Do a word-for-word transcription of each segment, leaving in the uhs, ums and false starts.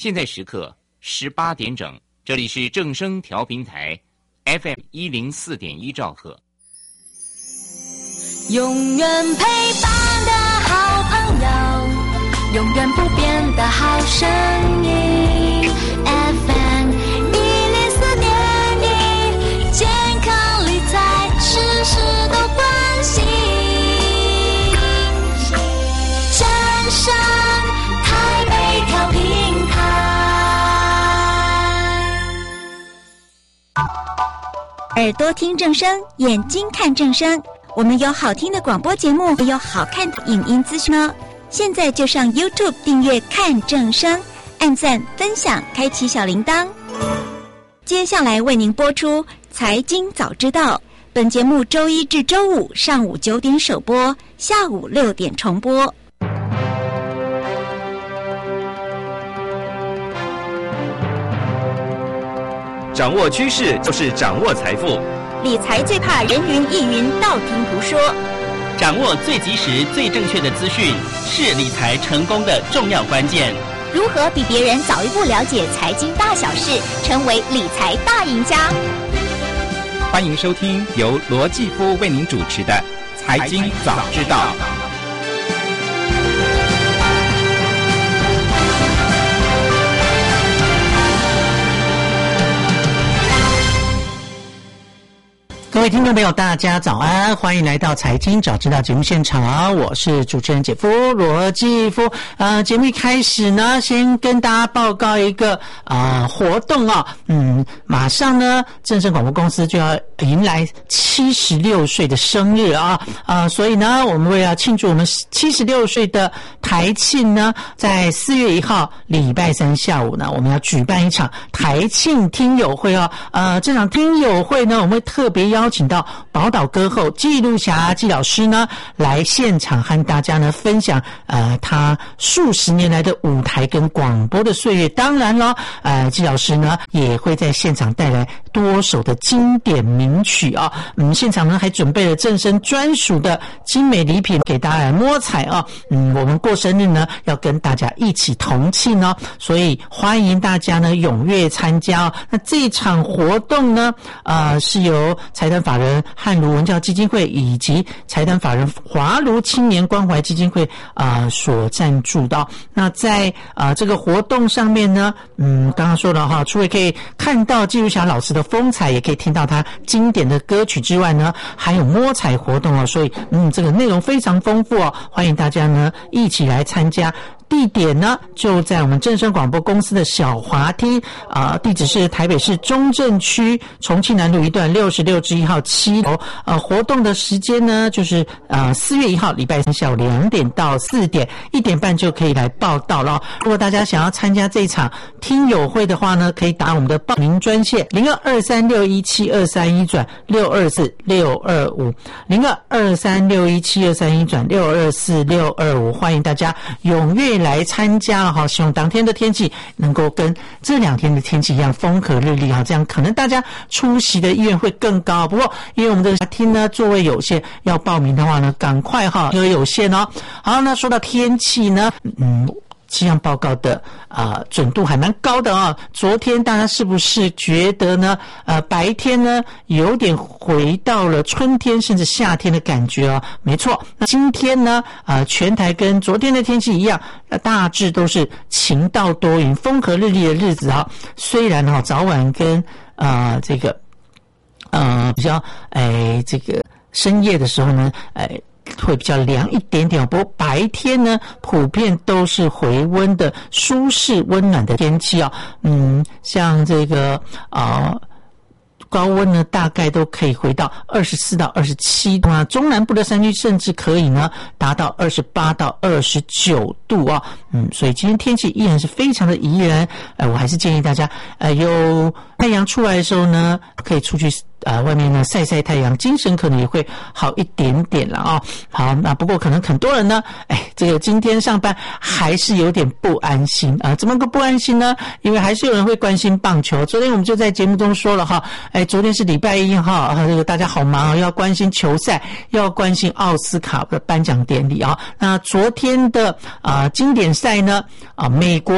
现在时刻十八点整，这里是正声调频台 F M 一零四点一兆赫。 永远陪伴的好朋友，永远不变的好声音 F M 一零四点一，健康理财事事都关心，正声台北调频台。 耳朵听正声，眼睛看正声，我们有好听的广播节目，也有好看的影音资讯哦。现在就上 YouTube 订阅看正声，按赞分享，开启小铃铛。接下来为您播出财经早知道，本节目周一至周五上午九点首播，下午六点重播。 掌握趋势就是掌握财富， 理财最怕人云亦云，道听途说。 掌握最及时、最正确的资讯，是理财成功的重要关键。 如何比别人早一步了解财经大小事，成为理财大赢家？ 欢迎收听由罗继夫为您主持的《财经早知道》。 各位听众朋友大家早安，欢迎来到财经早知道节目现场，我是主持人姐夫罗继夫。呃节目一开始呢，先跟大家报告一个啊、呃、活动啊、哦，嗯马上呢正声广播公司就要迎来七十六岁的生日啊啊、呃、所以呢我们为了庆祝我们七十六岁的台庆呢，在四月一号礼拜三下午呢，我们要举办一场台庆听友会哦。呃这场听友会呢，我们会特别邀邀请到宝岛歌后纪录侠纪老师呢，来现场和大家呢分享呃他数十年来的舞台跟广播的岁月。当然了，呃纪老师呢也会在现场带来多首的经典名曲啊。嗯，现场呢还准备了正声专属的精美礼品给大家来摸彩啊。嗯，我们过生日呢要跟大家一起同庆哦，所以欢迎大家呢踊跃参加哦。那这场活动呢，呃是由财团法人汉儒文教基金会以及财团法人华儒青年关怀基金会啊、呃、所赞助的。那在啊、呃、这个活动上面呢，嗯刚刚说了哈，除了可以看到纪录侠老师的风采，也可以听到他经典的歌曲之外呢，还有摸彩活动哦，所以嗯这个内容非常丰富哦，欢迎大家呢一起来参加。地点呢就在我们正声广播公司的小华厅啊、呃，地址是台北市中正区重庆南路一段六十六之一号七楼。呃，活动的时间呢就是呃四月一号礼拜三下午两点到四点，一点半就可以来报到了。如果大家想要参加这一场听友会的话呢，可以打我们的报名专线零二二三六一七二三一转六二四六二五零二二三六一七二三一转六二四六二五，欢迎大家踊跃来参加哈，希望当天的天气能够跟这两天的天气一样风和日丽哈，这样可能大家出席的意愿会更高。不过因为我们的厅呢座位有限，要报名的话呢赶快哈，因为有限哦。好，那说到天气呢，嗯气象报告的啊、呃、准度还蛮高的啊、哦。昨天大家是不是觉得呢？呃，白天呢有点回到了春天甚至夏天的感觉哦。没错，那今天呢，啊、呃，全台跟昨天的天气一样，大致都是晴到多云、风和日丽的日子啊、哦。虽然哈、哦、早晚跟啊、呃、这个呃比较哎这个深夜的时候呢，哎。会比较凉一点点，不过白天呢普遍都是回温的舒适温暖的天气哦。嗯，像这个啊、呃、高温呢大概都可以回到二十四到二十七度啊，中南部的山区甚至可以呢达到二十八到二十九度啊。嗯，所以今天天气依然是非常的宜人。呃，我还是建议大家呃有太阳出来的时候呢，可以出去呃，外面呢晒晒太阳，精神可能也会好一点点了啊、哦。好，那不过可能很多人呢，哎，这个今天上班还是有点不安心啊。怎么个不安心呢？因为还是有人会关心棒球。昨天我们就在节目中说了哈，哎，昨天是礼拜一哈，啊，这个大家好忙啊，要关心球赛，要关心奥斯卡的颁奖典礼啊。那昨天的啊经典赛呢，啊，美国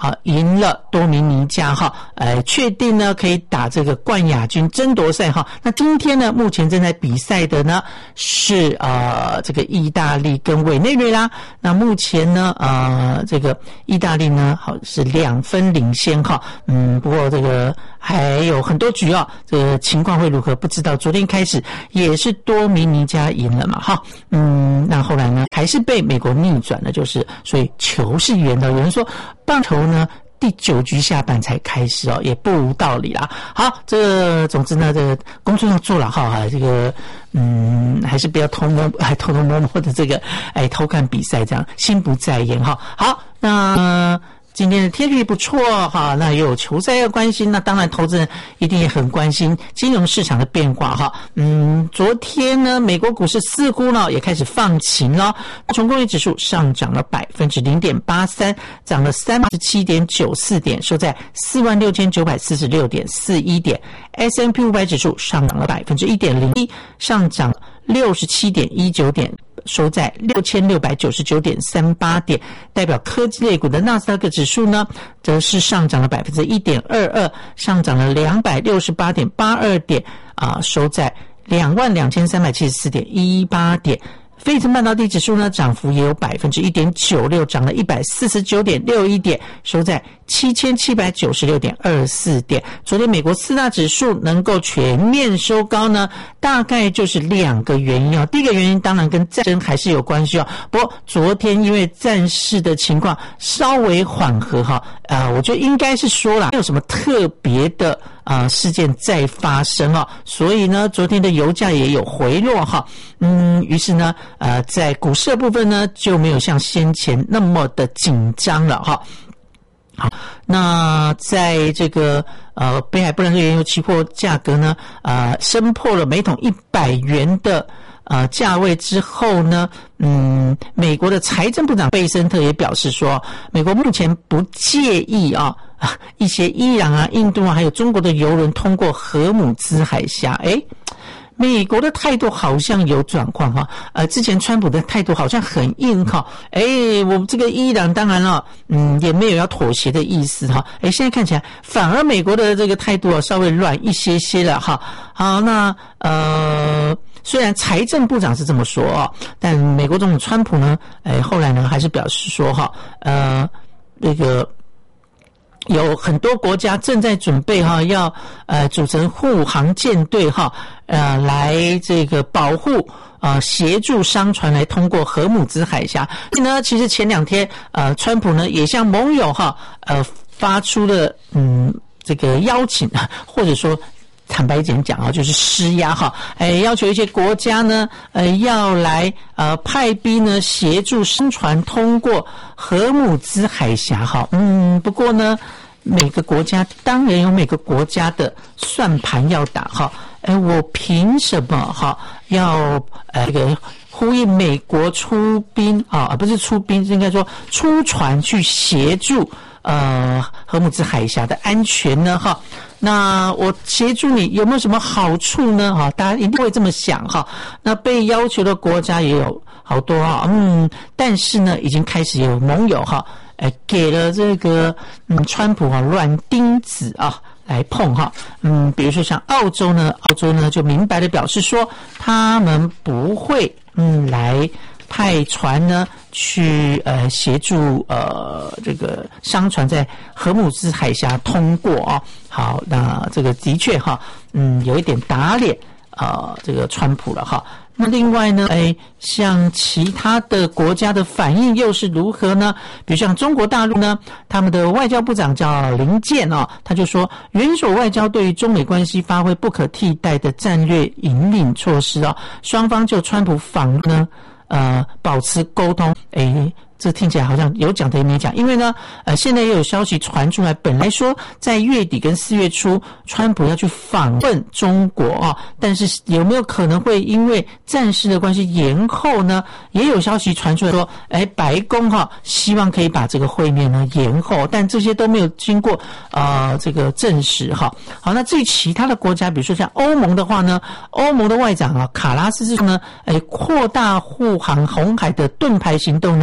啊赢了多米尼加哈，呃确定呢可以打这个冠亚军争夺赛哈。那今天呢目前正在比赛的呢是呃这个意大利跟委内瑞拉，那目前呢呃这个意大利呢好是两分领先哈，嗯不过这个还有很多局啊，这个情况会如何不知道。昨天开始也是多米尼加赢了嘛哈，嗯那后来呢还是被美国逆转了，就是所以球是圆的。有人说棒球呢第九局下半才开始哦，也不无道理啦。好，这个总之呢，这个工作要做了哈，这个嗯，还是不要偷摸，还偷偷摸摸的这个哎偷看比赛，这样心不在焉哈。好，那。呃今天的天气不错哈，那也有球赛要关心，那当然投资人一定也很关心金融市场的变化哈。嗯，昨天呢，美国股市似乎呢也开始放晴了，道琼工业指数上涨了百分之零点八三，涨了三十七点九四点，收在四万六千九百四十六点四一点。S and P 五百指数上涨了百分之一点零一，上涨六十七点一九点。收在六千六百九十九点三八点，代表科技类股的纳斯达克指数呢，则是上涨了百分之一点二二，上涨了两百六十八点八二点，啊，收在两万两千三百七十四点一八点。费城半导体指数呢，涨幅也有百分之一点九六，涨了一百四十九点六一点，收在七千七百九十六点二四点。昨天美国四大指数能够全面收高呢，大概就是两个原因啊。第一个原因当然跟战争还是有关系啊，不过昨天因为战事的情况稍微缓和哈，呃，我觉得应该是说啦，没有什么特别的啊、呃、事件再发生啊，所以呢，昨天的油价也有回落哈，嗯，于是呢。呃，在股市的部分呢，就没有像先前那么的紧张了哈。好，那在这个呃北海布兰特原油期货价格呢，呃，升破了每桶一百元的呃价位之后呢，嗯，美国的财政部长贝森特也表示说，美国目前不介意啊。一些伊朗啊、印度啊，还有中国的油轮通过荷姆兹海峡，诶美国的态度好像有转换哈，呃，之前川普的态度好像很硬哈，诶我这个伊朗当然了，嗯，也没有要妥协的意思哈，诶现在看起来反而美国的这个态度啊稍微软一些些了哈。好，那呃，虽然财政部长是这么说啊，但美国总统川普呢，诶后来呢还是表示说哈，呃，那个。有很多国家正在准备哈，要呃组成护航舰队哈，呃来这个保护呃协助商船来通过荷姆兹海峡。呢，其实前两天呃川普呢也向盟友哈呃发出了嗯这个邀请，或者说坦白一点讲啊，就是施压哈，哎要求一些国家呢呃要来呃派兵呢协助商船通过荷姆兹海峡哈。嗯，不过呢。每个国家当然有每个国家的算盘要打哈，哎，我凭什么哈要呃这个呼应美国出兵啊，不是出兵，应该说出船去协助呃荷姆兹海峡的安全呢哈？那我协助你有没有什么好处呢？哈，大家一定会这么想哈。那被要求的国家也有好多啊，嗯，但是呢，已经开始有盟友哈。哎，给了这个嗯，川普啊软钉子啊来碰哈，嗯，比如说像澳洲呢，澳洲呢就明白的表示说，他们不会嗯来派船呢去呃协助呃这个商船在荷姆兹海峡通过啊。好，那这个的确哈，嗯，有一点打脸呃这个川普了哈。那另外呢，哎，像其他的国家的反应又是如何呢？比如像中国大陆呢，他们的外交部长叫林健哦，他就说，元首外交对于中美关系发挥不可替代的战略引领措施哦，双方就川普访呢，呃，保持沟通，哎。这听起来好像有讲的也没讲，因为呢，呃，现在也有消息传出来，本来说在月底跟四月初，川普要去访问中国啊，但是有没有可能会因为战事的关系延后呢？也有消息传出来说，哎，白宫哈、啊、希望可以把这个会面呢延后，但这些都没有经过呃这个证实哈。好，那至于其他的国家，比如说像欧盟的话呢，欧盟的外长啊卡拉斯是呢，哎，扩大护航红海的盾牌行动呢。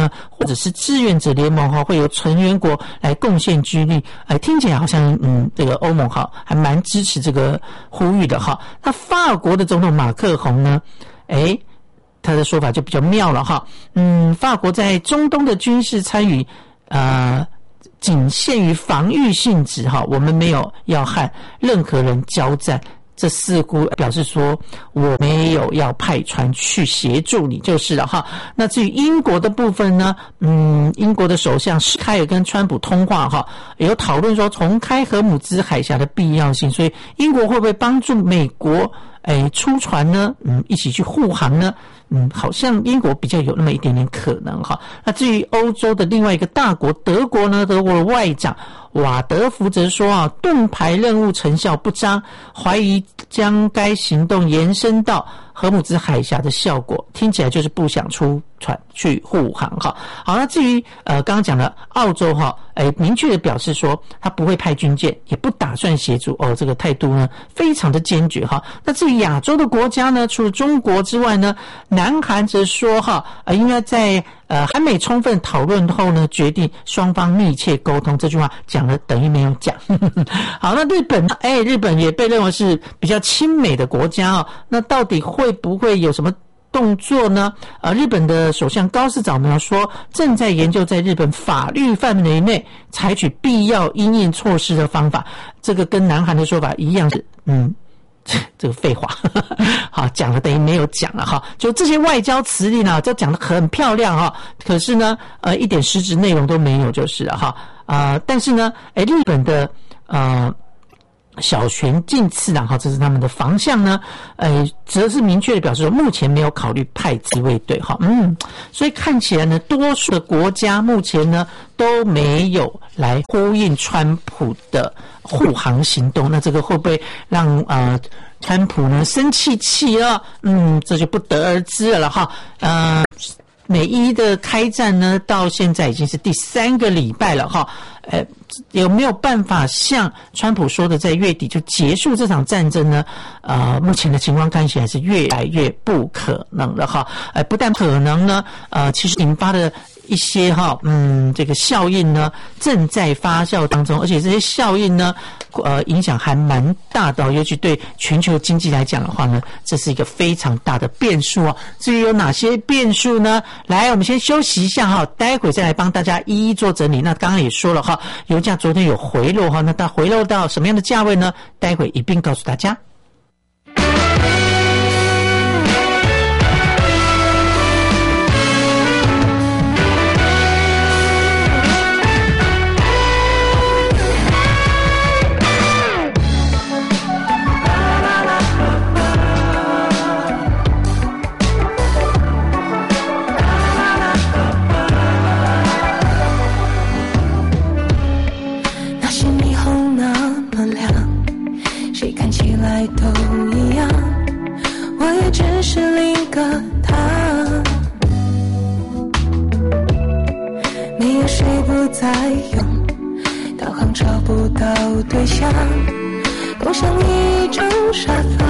者是志愿者联盟哈，会由成员国来贡献军力。哎，听起来好像嗯，这个欧盟哈还蛮支持这个呼吁的哈。那法国的总统马克宏呢，哎，他的说法就比较妙了哈。嗯，法国在中东的军事参与，呃。仅限于防御性质哈，我们没有要和任何人交战，这似乎表示说我没有要派船去协助你就是了哈。那至于英国的部分呢，嗯，英国的首相施凯尔跟川普通话哈，有讨论说重开荷姆兹海峡的必要性，所以英国会不会帮助美国诶出船呢？嗯，一起去护航呢？嗯，好像英国比较有那么一点点可能哈。那至于欧洲的另外一个大国德国呢，德国的外长瓦德福则说啊，盾牌任务成效不彰，怀疑将该行动延伸到荷姆兹海峡的效果，听起来就是不想出船去护航哈。好，那至于呃刚刚讲的澳洲哈，哎，明确的表示说他不会派军舰，也不打算协助哦，这个态度呢非常的坚决哈。那至于亚洲的国家呢，除了中国之外呢，南韩则说哈，呃，应该在呃韩美充分讨论后呢，决定双方密切沟通。这句话讲了等于没有讲。好，那日本，哎，日本也被认为是比较亲美的国家哦。那到底会不会有什么动作呢？呃，日本的首相高市早苗说，正在研究在日本法律范围内采取必要因应措施的方法。这个跟南韩的说法一样是，嗯。这个废话，好讲了等于没有讲了哈。就这些外交辞令呢，就讲得很漂亮哈，可是呢，呃，一点实质内容都没有就是了哈。啊、呃，但是呢，哎，日本的呃小泉进次郎哈，这是他们的方向呢，呃，则是明确的表示说，目前没有考虑派自卫队哈。嗯，所以看起来呢，多数的国家目前呢都没有来呼应川普的护航行动，那这个会不会让呃川普呢生气气了？嗯，这就不得而知了哈。呃，美伊的开战呢，到现在已经是第三个礼拜了哈。呃，有没有办法像川普说的，在月底就结束这场战争呢？呃，目前的情况看起来是越来越不可能了哈。呃，不但可能呢，呃，其实引发的一些哈，嗯，这个效应呢正在发酵当中，而且这些效应呢，呃，影响还蛮大的，尤其对全球经济来讲的话呢，这是一个非常大的变数哦。至于有哪些变数呢？来，我们先休息一下哈，待会再来帮大家一一做整理。那刚刚也说了哈，油价昨天有回落哈，那它回落到什么样的价位呢？待会一并告诉大家。 都一样，我也只是另一个他，没有谁不再用导航找不到对象，共享一张沙发，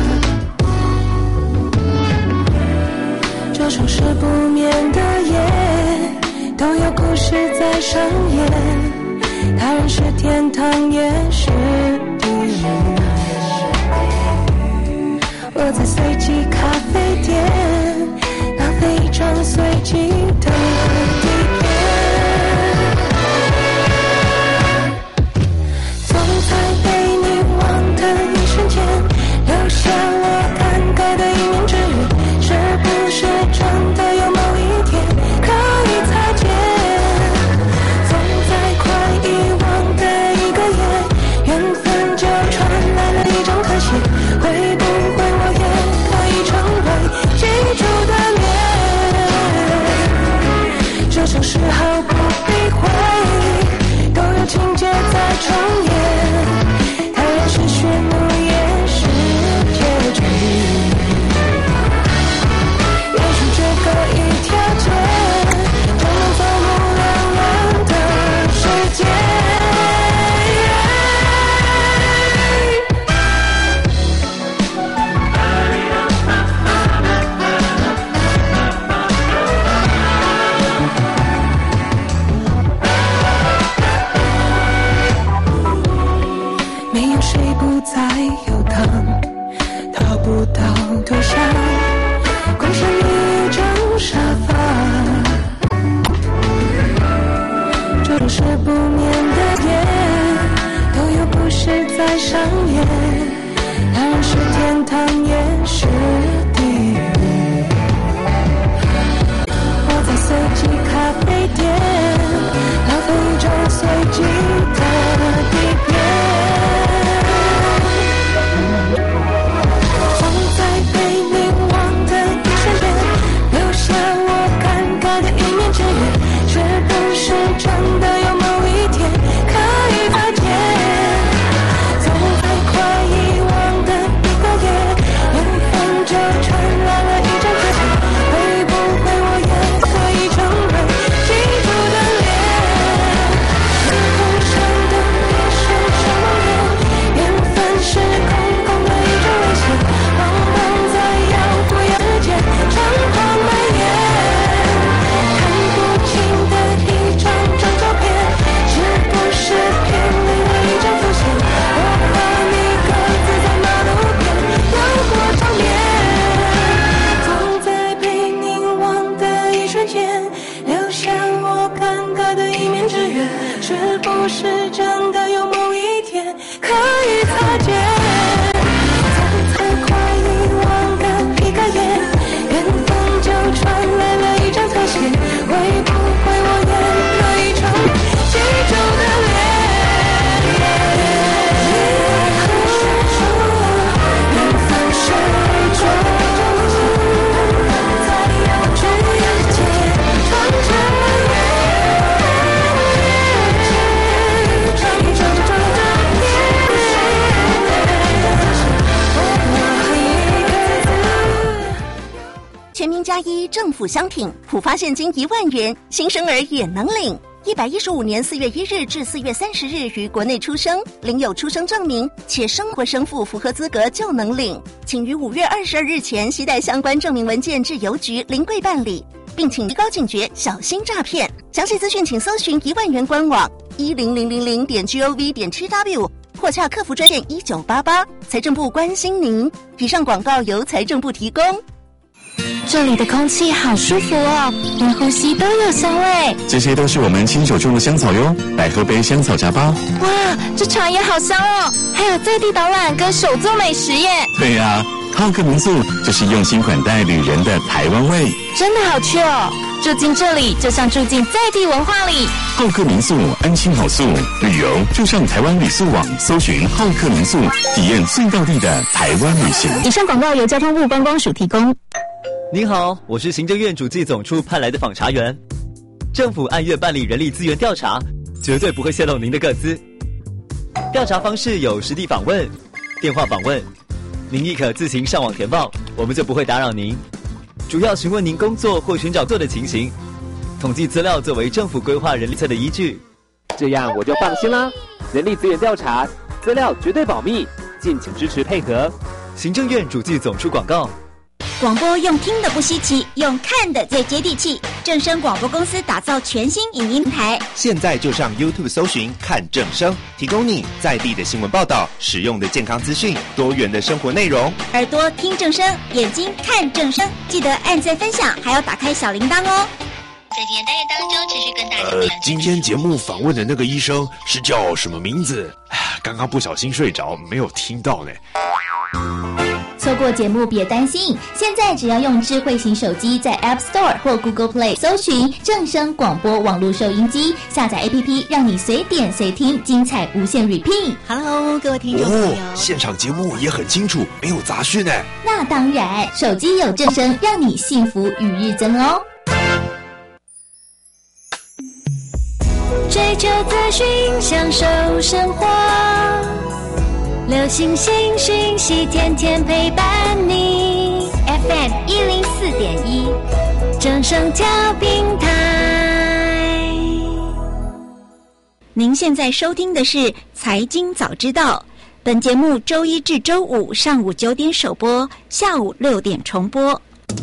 这城市不眠的夜都有故事在上演，他人是天堂也是地狱，我在随机咖啡店浪费一张随机的地片，总在被你忘的一瞬间留下我感慨的一面之缘，是不是真的有某一天可以擦肩，总在快遗忘的一个夜，缘分就传来了一张可惜，会不会我也可以成为记住的脸，这城市毫不避讳都有情节在重演，太阳是炫目也是结局，也许这个一条街就能走路亮亮的世界， 再见。早早快遗忘的一个夜，远方就传来了一张特写，会不会我演了一场记住的脸？远方谁中在有之间穿着全民加一政府相挺，普发现金一万元，新生儿也能领。一百一十五年四月一日至四月三十日于国内出生，领有出生证明且生或生父符合资格就能领，请于五月二十二日前携带相关证明文件至邮局临柜办理，并请提高警觉，小心诈骗。详细资讯请搜寻一万元官网一零零零零点 gov 点 tw 或洽客服专线一九八八。财政部关心您。以上广告由财政部提供。 这里的空气好舒服哦，连呼吸都有香味。 这些都是我们亲手种的香草哟，来喝杯香草茶吧。 哇，这茶也好香哦，还有在地导览跟手做美食耶。 对呀、啊，浩客民宿就是用心款待旅人的台湾味， 真的好去哦。住进这里就像住进在地文化里。 浩客民宿安心好宿，旅游就上台湾旅宿网搜寻浩客民宿，体验最道地的台湾旅行。 以上广告由交通部观光署提供。 您好，我是行政院主计总处派来的访查员。政府按月办理人力资源调查，绝对不会泄露您的个资。调查方式有实地访问、电话访问，您亦可自行上网填报，我们就不会打扰您。主要询问您工作或寻找工作的情形，统计资料作为政府规划人力策的依据。 这样我就放心啦。人力资源调查资料绝对保密，敬请支持配合。 行政院主计总处广告。 广播用听的不稀奇，用看的最接地气。正声广播公司打造全新影音台， 现在就上 YouTube 搜寻看正声，提供你在地的新闻报道、实用的健康资讯、多元的生活内容。 耳朵听正声，眼睛看正声，记得按赞分享，还要打开小铃铛哦。 在今天单元当中，持续跟大家呃，今天节目访问的那个医生是叫什么名字？刚刚不小心睡着，没有听到呢。 错过节目别担心，现在只要用智慧型手机在 App Store 或 Google Play 搜寻正声广播网络收音机，下载 A P P 让你随点随听，精彩无限 repeat。Hello， 各位听众朋友， 哦，现场节目也很清楚，没有杂讯呢。 那当然，手机有正声，让你幸福与日增哦。 追求资讯，享受生活。流行新讯息，天天陪伴你。F M 一零四点一，正声调频台。 您现在收听的是《财经早知道》，本节目周一至周五上午九点首播，下午六点重播。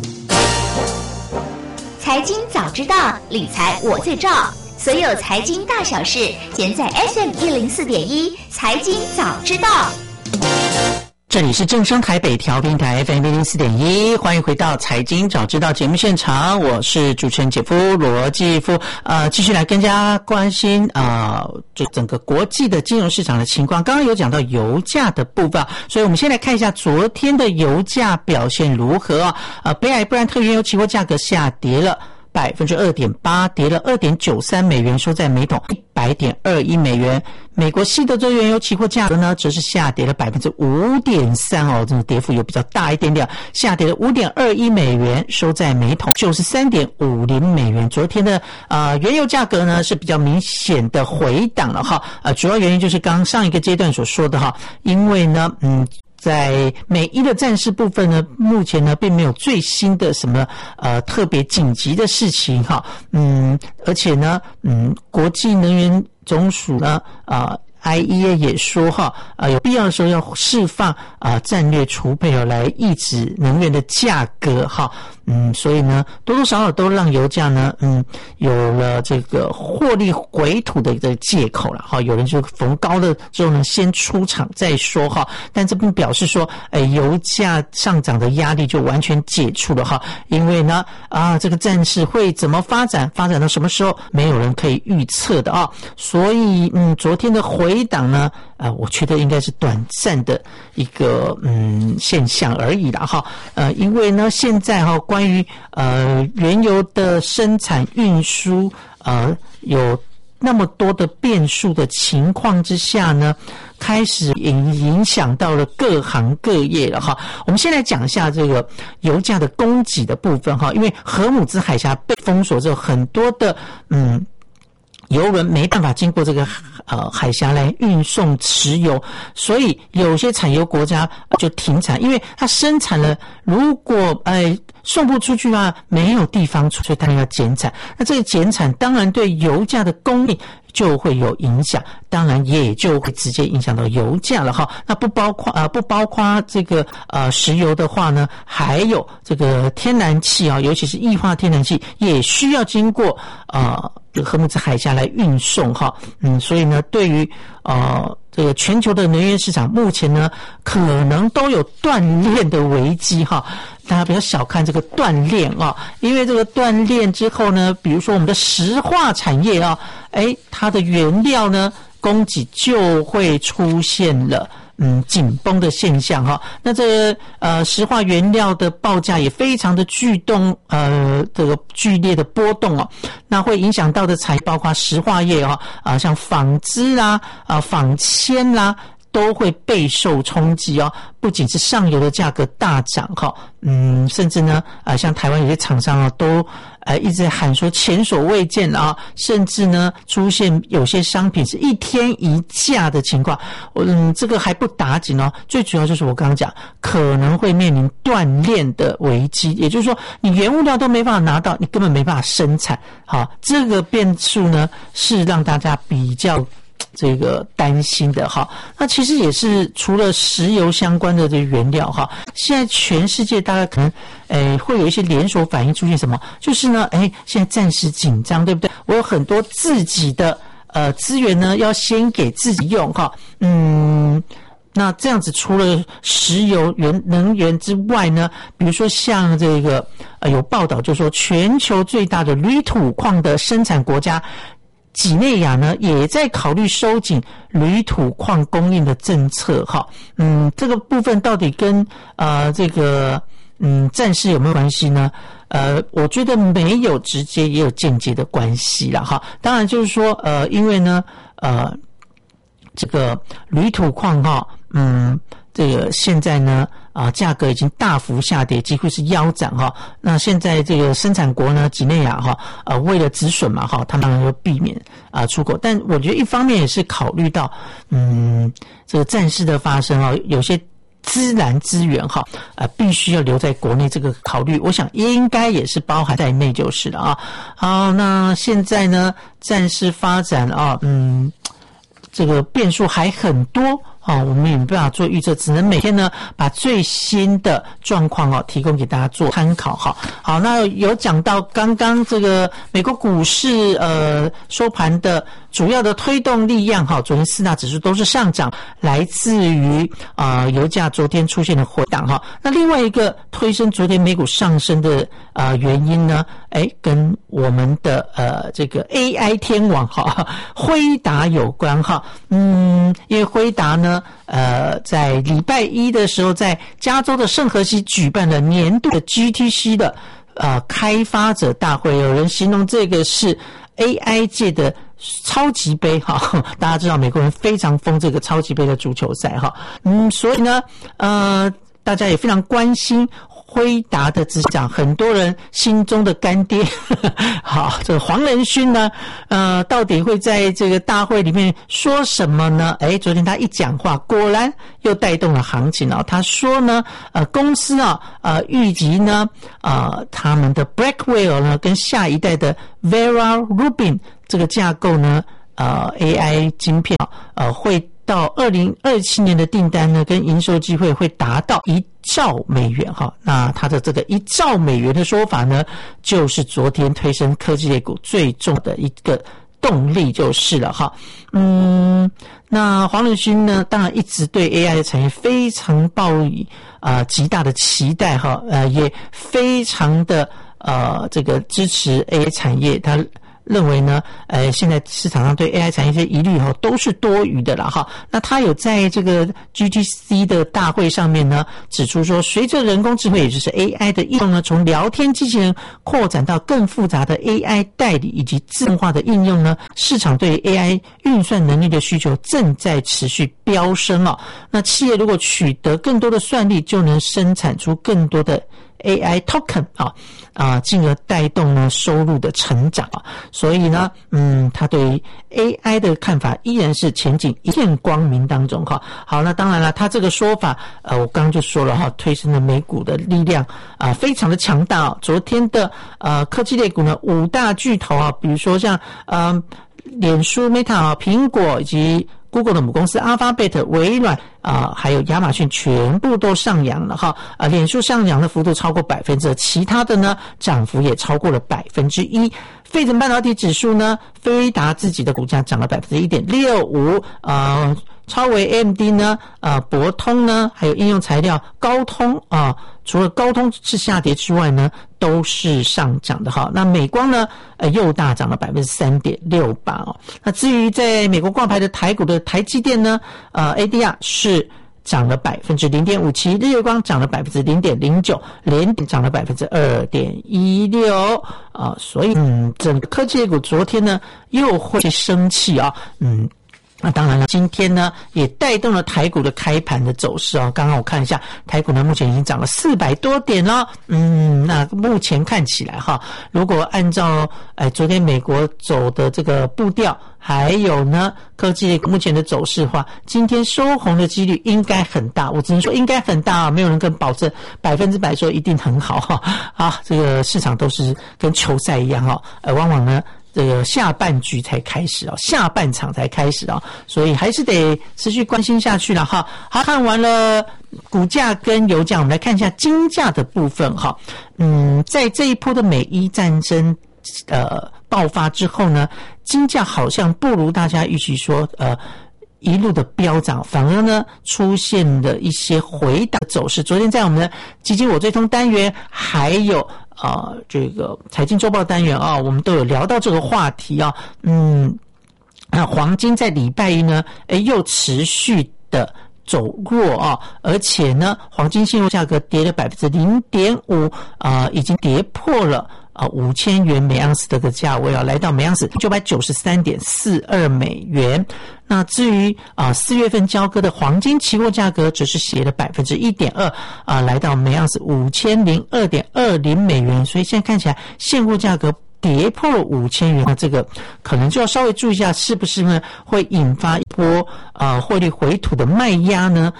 财经早知道，理财我最照。所有财经大小事，尽在 F M 一零四点一财经早知道。 这里是正声台北调频台 F M 一零四点一，欢迎回到财经早知道节目现场，我是主持人姐夫罗继夫。呃，继续来跟大家关心啊、呃，就整个国际的金融市场的情况。刚刚有讲到油价的部分，所以我们先来看一下昨天的油价表现如何啊？呃，北海布兰特原油期货价格下跌了百分之二点八，跌了二点九三美元，收在每桶一百点二一美元。美国西德州原油期货价格呢，则是下跌了百分之五点三哦，这个跌幅有比较大一点点，下跌了五点二一美元，收在每桶九十三点五零美元。昨天的呃原油价格呢是比较明显的回档了哈，呃，主要原因就是刚上一个阶段所说的哈，因为呢，嗯。在美伊的战事部分呢，目前呢并没有最新的什么呃特别紧急的事情哈，嗯，而且呢，嗯，国际能源总署呢啊、呃、I E A 也说哈，啊、呃、有必要的时候要释放啊、呃、战略储备哦，来抑制能源的价格哈。 嗯，所以呢，多多少少都让油价呢，嗯，有了这个获利回吐的这个借口了哈。有人就逢高了之后呢，先出场再说哈。但这并表示说，哎，油价上涨的压力就完全解除了哈。因为呢，啊，这个战事会怎么发展，发展到什么时候，没有人可以预测的啊。所以，嗯，昨天的回档呢，啊，我觉得应该是短暂的一个嗯现象而已啦哈。呃，因为呢，现在哈，关于呃原油的生产运输呃有那么多的变数的情况之下呢，开始影影响到了各行各业了哈。我们先来讲一下这个油价的供给的部分哈，因为荷姆兹海峡被封锁之后，很多的嗯。油轮没办法经过这个呃海峡来运送石油，所以有些产油国家就停产，因为它生产了，如果呃送不出去的话，没有地方出，所以它要减产。那这个减产当然对油价的供应就会有影响，当然也就会直接影响到油价了哈。那不包括呃不包括这个呃石油的话呢，还有这个天然气啊，尤其是液化天然气也需要经过呃荷姆兹海峡来运送哈。嗯，所以呢，对于呃这个全球的能源市场目前呢，可能都有断链的危机哈。大家不要小看这个断链啊，因为这个断链之后呢，比如说我们的石化产业啊，诶，它的原料呢供给就会出现了嗯紧绷的现象哈。那这个呃石化原料的报价也非常的巨动呃这个剧烈的波动哦，那会影响到的产业包括石化业啊啊像纺织啦啊纺纤啦。都会备受冲击哦，不仅是上游的价格大涨哈，嗯，甚至呢，呃，像台湾有些厂商啊，都呃一直喊说前所未见啊，甚至呢出现有些商品是一天一价的情况，嗯，这个还不打紧哦，最主要就是我刚刚讲，可能会面临断链的危机，也就是说，你原物料都没办法拿到，你根本没办法生产，好，这个变数呢是让大家比较。这个担心的哈，那其实也是除了石油相关的这原料哈，现在全世界大概可能诶会有一些连锁反应出现什么，就是呢诶现在暂时紧张，对不对？我有很多自己的呃资源呢，要先给自己用哈，嗯。那这样子，除了石油原能源之外呢，比如说像这个呃有报道就说，全球最大的铝土矿的生产国家。几内亚呢也在考虑收紧铝土矿供应的政策哈，嗯，这个部分到底跟呃这个嗯战事有没有关系呢？呃，我觉得没有直接也有间接的关系啦哈。当然就是说呃，因为呢呃这个铝土矿哈，嗯，这个现在呢。啊，价格已经大幅下跌，几乎是腰斩哈。那现在这个生产国呢，几内亚哈，呃，为了止损嘛哈，他们当然要避免啊出口。但我觉得一方面也是考虑到，嗯，这个战事的发生啊，有些自然资源哈，呃，必须要留在国内，这个考虑，我想应该也是包含在内就是了啊。好，那现在呢，战事发展啊，嗯，这个变数还很多。哦，我们也没办法做预测，只能每天呢把最新的状况哦提供给大家做参考哈。好，那有讲到刚刚这个美国股市呃收盘的主要的推动力量哈，昨天四大指数都是上涨，来自于啊、呃、油价昨天出现的回档哈。那另外一个推升昨天美股上升的啊、呃、原因呢，哎跟我们的呃这个 A I 天王哈辉达有关哈。嗯，因为辉达呢。呃，在礼拜一的时候，在加州的圣荷西举办了年度的 G T C 的呃开发者大会，有人形容这个是 A I 界的超级杯哈。大家知道美国人非常疯这个超级杯的足球赛哈，嗯，所以呢，呃，大家也非常关心。辉达的执行长，很多人心中的干爹，呵呵好，这个黄仁勋呢，呃，到底会在这个大会里面说什么呢？诶，昨天他一讲话，果然又带动了行情啊。他说呢，呃，公司啊，呃，预计呢，呃，他们的 Blackwell 呢，跟下一代的 Vera Rubin 这个架构呢，呃 ，A I 晶片啊，呃，会到二零二七年的订单呢，跟营收机会会达到一兆美元哈。那它的这个一兆美元的说法呢，就是昨天推升科技类股最重的一个动力就是了哈。嗯，那黄仁勋呢，当然一直对 A I 的产业非常抱以啊、呃、极大的期待哈，呃，也非常的呃这个支持 A I 产业，他认为呢，呃，现在市场上对 A I 产业这些疑虑哈都是多余的啦哈。那他有在这个 G T C 的大会上面呢指出说，随着人工智慧也就是 A I 的应用呢，从聊天机器人扩展到更复杂的 A I 代理以及自动化的应用呢，市场对 A I 运算能力的需求正在持续飙升哦。那企业如果取得更多的算力，就能生产出更多的A I token 啊啊，进而带动呢收入的成长啊，所以呢，嗯，他对于 A I 的看法依然是前景一片光明当中哈。好，那当然了，他这个说法，呃，我刚刚就说了哈，推升了美股的力量啊、呃，非常的强大哦。昨天的呃科技类股呢，五大巨头啊，比如说像呃脸书、Meta 啊、苹果以及Google 的母公司 Alphabet、微软啊、呃，还有亚马逊全部都上扬了哈。啊，脸书上扬的幅度超过百分之二，其他的呢涨幅也超过了百分之一。费城半导体指数呢，飞达自己的股价涨了百分之一点六五，呃，超微 A M D 呢，呃，博通呢，还有应用材料高通啊、呃，除了高通是下跌之外呢，都是上涨的哈。那美光呢，呃，又大涨了百分之三点六八哦。那至于在美国挂牌的台股的台积电呢，呃 ，A D R 是涨了百分之零点五七，日月光涨了百分之零点零九，联电涨了百分之二点一六啊，所以嗯，整个科技类股昨天呢又会生气啊，嗯。那当然了，今天呢也带动了台股的开盘的走势哦。刚刚我看一下，台股呢目前已经涨了四百多点了。嗯，那目前看起来哈，如果按照哎昨天美国走的这个步调，还有呢科技类股目前的走势的话，今天收红的几率应该很大。我只能说应该很大啊，没有人跟保证百分之百说一定很好哈。啊，这个市场都是跟球赛一样哦，呃，往往呢。这个下半局才开始啊，下半场才开始啊，所以还是得持续关心下去了哈。好，看完了股价跟油价，我们来看一下金价的部分哈。嗯，在这一波的美伊战争呃爆发之后呢，金价好像不如大家预期说呃。一路的飙涨，反而呢出现了一些回档走势。昨天在我们的基金我追踪单元，还有啊、呃、这个财经周报单元啊，我们都有聊到这个话题啊。嗯，那黄金在礼拜一呢，诶又持续的走弱啊，而且呢，黄金现货价格跌了百分之零点五啊，已经跌破了。啊，五千元每盎司的个价位啊，来到每盎司九百九十三点四二美元。那至于啊四月份交割的黄金期货价格，则是跌了百分之一点二啊，来到每盎司五千零二点二零美元。所以现在看起来现货价格跌破了五千元，那这个可能就要稍微注意一下，是不是呢会引发一波啊获利回吐的卖压呢？